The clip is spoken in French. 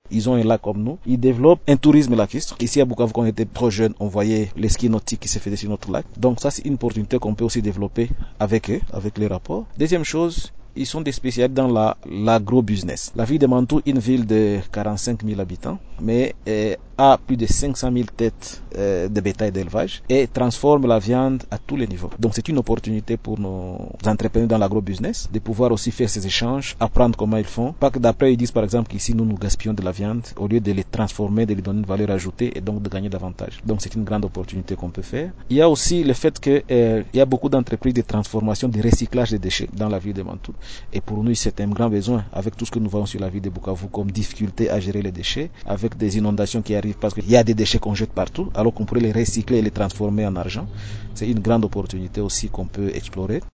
ils ont un lac comme nous. Ils développent un tourisme lacustre. Ici à Bukavu, quand on était trop jeune, on voyait les skis nautiques qui se faisaient sur notre lac. Donc ça, c'est une opportunité qu'on peut aussi développer avec eux, avec les rapports. Deuxième chose, ils sont des spécialistes dans l'agro-business. La ville de Mantoue, une ville de 45 000 habitants, mais a plus de 500 000 têtes de bétail d'élevage et transforme la viande à tous les niveaux. Donc c'est une opportunité pour nos entrepreneurs dans l'agro-business de pouvoir aussi faire ces échanges, apprendre comment ils font. Pas que d'après ils disent par exemple qu'ici nous gaspillons de la viande au lieu de les transformer, de lui donner une valeur ajoutée et donc de gagner davantage. Donc c'est une grande opportunité qu'on peut faire. Il y a aussi le fait que il y a beaucoup d'entreprises de transformation, de recyclage des déchets dans la ville de Mantoue. Et pour nous, c'est un grand besoin avec tout ce que nous voyons sur la ville de Bukavu comme difficulté à gérer les déchets, avec des inondations qui arrivent parce qu'il y a des déchets qu'on jette partout, alors qu'on pourrait les recycler et les transformer en argent. C'est une grande opportunité aussi qu'on peut explorer.